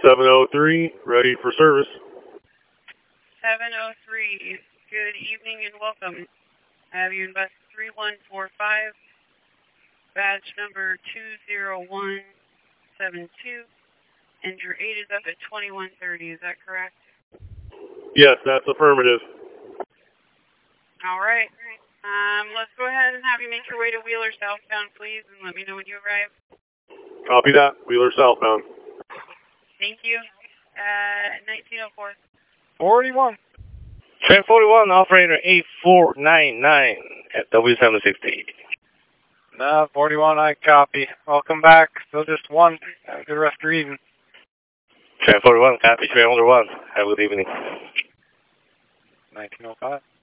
703, ready for service. 703, good evening and welcome. I have you in bus 3145, badge number 20172, and your 8 is up at 2130, is that correct? Yes, that's affirmative. All right. Let's go ahead and have you make your way to Wheeler southbound, please, and let me know when you arrive. Copy that. Wheeler southbound. Thank you. 1904. 41. Train 41, operator 8499 at W760. 41, I copy. Welcome back. Still just one. Have a good rest of your evening. Train 41, copy. Train 101. Have a good evening. 1905.